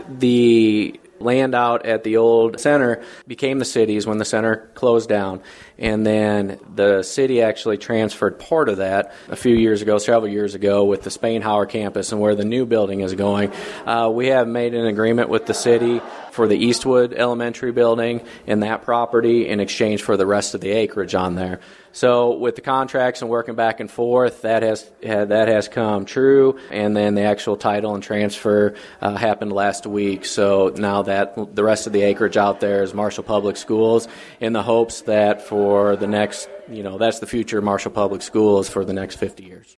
The land out at the old center became the city's when the center closed down. And then the city actually transferred part of that a few years ago, several years ago, with the Spainhauer campus and where the new building is going. We have made an agreement with the city for the Eastwood Elementary building and that property in exchange for the rest of the acreage on there. So with the contracts and working back and forth, that has come true, and then the actual title and transfer happened last week. So now that the rest of the acreage out there is Marshall Public Schools, in the hopes that for the next, that's the future of Marshall Public Schools for the next 50 years.